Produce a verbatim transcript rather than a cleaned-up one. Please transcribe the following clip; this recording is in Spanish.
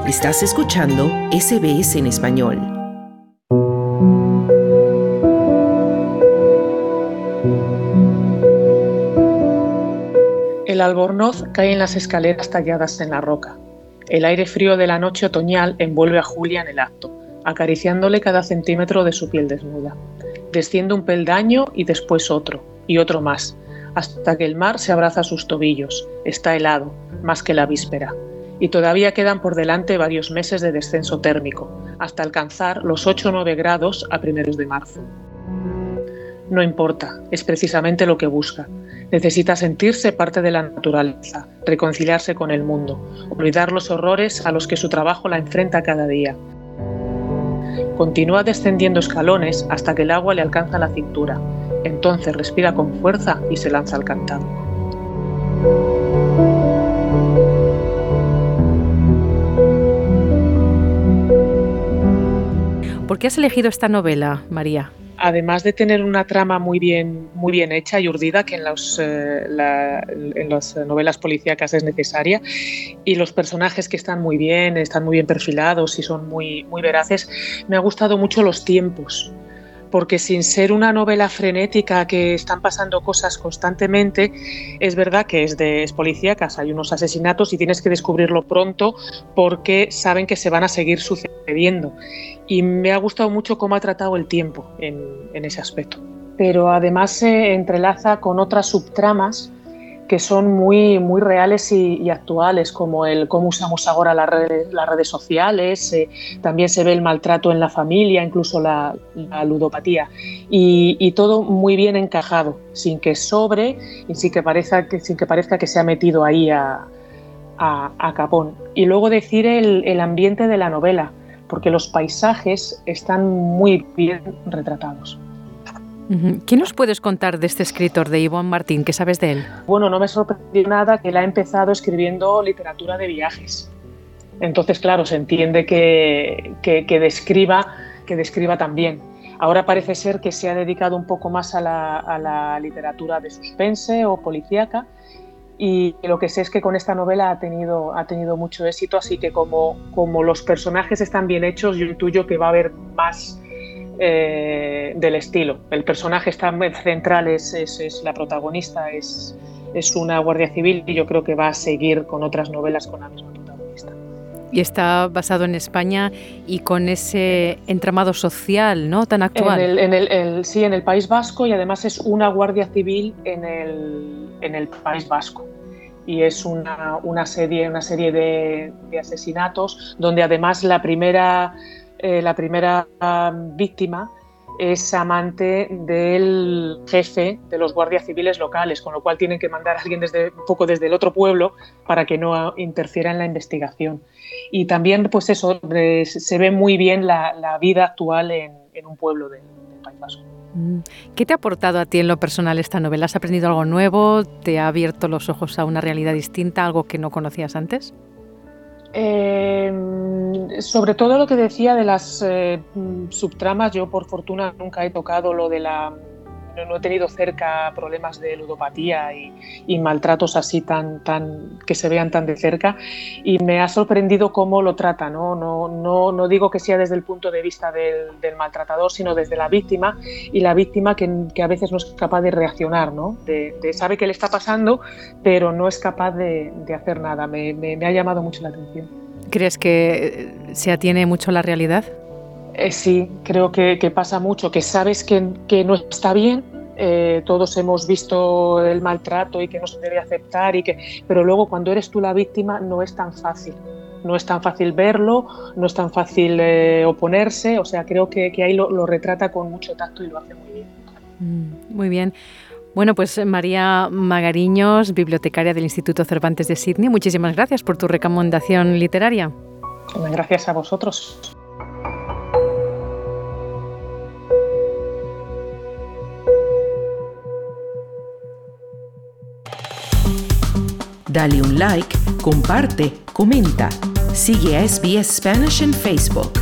Estás escuchando S B S en español. El albornoz cae en las escaleras talladas en la roca. El aire frío de la noche otoñal envuelve a Julia en el acto, acariciándole cada centímetro de su piel desnuda. Desciende un peldaño y después otro, y otro más, hasta que el mar se abraza a sus tobillos. Está helado, más que la víspera. Y todavía quedan por delante varios meses de descenso térmico, hasta alcanzar los ocho o nueve grados a primeros de marzo. No importa, es precisamente lo que busca. Necesita sentirse parte de la naturaleza, reconciliarse con el mundo, olvidar los horrores a los que su trabajo la enfrenta cada día. Continúa descendiendo escalones hasta que el agua le alcanza la cintura. Entonces respira con fuerza y se lanza al cantado. ¿Por qué has elegido esta novela, María? Además de tener una trama muy bien, muy bien hecha y urdida, que en, los, eh, la, en las novelas policíacas es necesaria, y los personajes que están muy bien, están muy bien perfilados y son muy, muy veraces, me ha gustado mucho los tiempos, porque sin ser una novela frenética que están pasando cosas constantemente, es verdad que es de es policíacas, hay unos asesinatos y tienes que descubrirlo pronto porque saben que se van a seguir sucediendo. Y me ha gustado mucho cómo ha tratado el tiempo en, en ese aspecto. Pero además se entrelaza con otras subtramas que son muy, muy reales y, y actuales, como el cómo usamos ahora las redes, las redes sociales, eh, también se ve el maltrato en la familia, incluso la, la ludopatía, y, y todo muy bien encajado, sin que sobre y sin que parezca que, sin que, parezca que se ha metido ahí a, a, a capón. Y luego decir el, el ambiente de la novela, porque los paisajes están muy bien retratados. ¿Qué nos puedes contar de este escritor, de Ivonne Martín? ¿Qué sabes de él? Bueno, no me sorprendió nada que él ha empezado escribiendo literatura de viajes. Entonces, claro, se entiende que, que, que, describa, que describa también. Ahora parece ser que se ha dedicado un poco más a la, a la literatura de suspense o policíaca, y lo que sé es que con esta novela ha tenido, ha tenido mucho éxito, así que como, como los personajes están bien hechos, yo intuyo que va a haber más eh, del estilo. El personaje está central, es, es, es la protagonista, es, es una guardia civil, y yo creo que va a seguir con otras novelas con la misma protagonista. Y está basado en España y con ese entramado social, ¿no?, tan actual. En el, en el, el, sí, en el País Vasco, y además es una guardia civil en el, en el País Vasco. Y es una, una serie, una serie de, de asesinatos donde además la primera, eh, la primera víctima es amante del jefe de los guardias civiles locales, con lo cual tienen que mandar a alguien desde, un poco desde el otro pueblo para que no interfiera en la investigación. Y también, pues eso, se ve muy bien la, la vida actual en, en un pueblo del, del País Vasco. ¿Qué te ha aportado a ti en lo personal esta novela? ¿Has aprendido algo nuevo? ¿Te ha abierto los ojos a una realidad distinta, algo que no conocías antes? Eh, sobre todo lo que decía de las eh, subtramas, yo por fortuna nunca he tocado lo de la... No, no he tenido cerca problemas de ludopatía y, y maltratos así tan, tan que se vean tan de cerca, y me ha sorprendido cómo lo trata, ¿no? No, no, no digo que sea desde el punto de vista del, del maltratador, sino desde la víctima, y la víctima que, que a veces no es capaz de reaccionar, ¿no? De, de, sabe que le está pasando, pero no es capaz de, de hacer nada. Me, me, me ha llamado mucho la atención. ¿Crees que se atiene mucho a la realidad? Eh, sí, creo que, que pasa mucho, que sabes que, que no está bien, eh, todos hemos visto el maltrato y que no se debe aceptar, y que, pero luego cuando eres tú la víctima no es tan fácil, no es tan fácil verlo, no es tan fácil eh, oponerse, o sea, creo que, que ahí lo, lo retrata con mucho tacto y lo hace muy bien. Mm, muy bien. Bueno, pues María Magariños, bibliotecaria del Instituto Cervantes de Sydney, muchísimas gracias por tu recomendación literaria. Gracias a vosotros. Dale un like, comparte, comenta. Sigue a S B S Spanish en Facebook.